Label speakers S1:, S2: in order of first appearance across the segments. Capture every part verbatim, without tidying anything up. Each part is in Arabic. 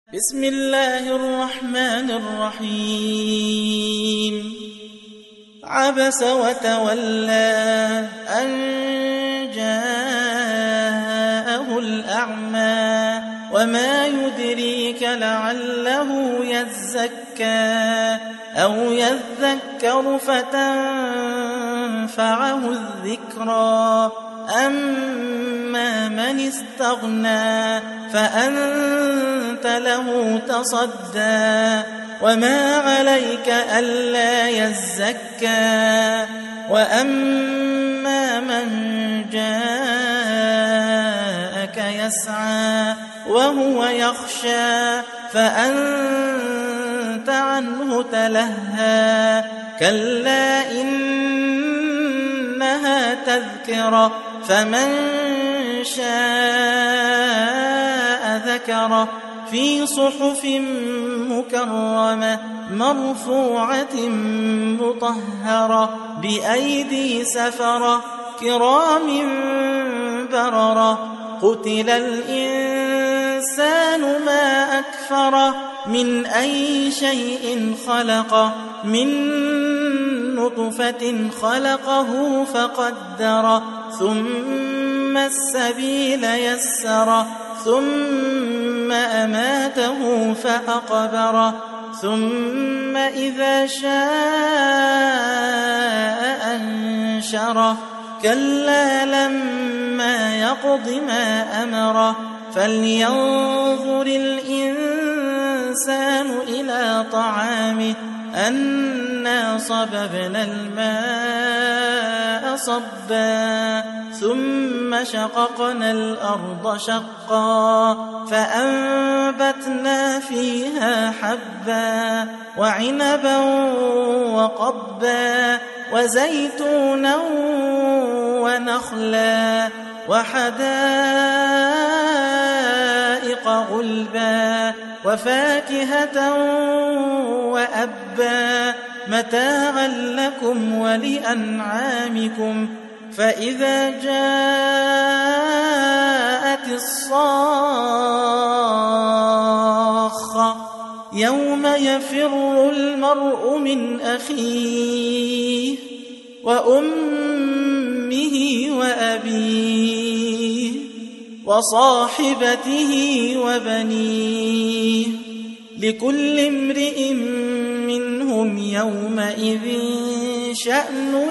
S1: بسم الله الرحمن الرحيم عبس وتولى أن جاءه الأعمى وما يدريك لعله يزكى أو يذكر فتنفعه الذكرى أما من استغنى فأنت له تصدى وما عليك ألا يزكى وأما من جاءك يسعى وهو يخشى فأنت عنه تلهى كلا إنها تذكرة فمن شاء ذكره في صحف مكرمة مرفوعة مطهرة بأيدي سفرة كرام بررة قتل الإنسان ما أكفره من أي شيء خلقه من نطفة خلقه فقدره ثم السبيل يسره ثم أماته فأقبره ثم إذا شاء أنشره كلا لما يقض ما أمره فلينظر الإنسان إلى طعامه أنا صببنا الماء صبا ثم شققنا الأرض شقا فأنبتنا فيها حبا وعنبا وقبا وزيتونا ونخلا وحدائق غلبا وفاكهة وأبا متاعا لكم ولأنعامكم فإذا جاءت الصاخة يوم يفر المرء من أخيه وأمه وأبيه وصاحبته وبنيه لكل امرئ منهم يومئذ شأن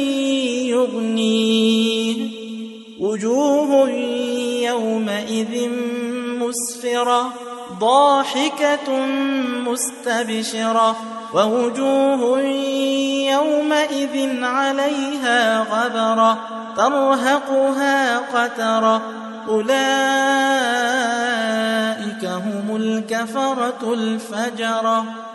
S1: يغنيه وجوه يومئذ مسفرة ضاحكة مستبشرة ووجوه يومئذ عليها غبرة ترهقها قترة أولئك هم الكفرة الفجرة.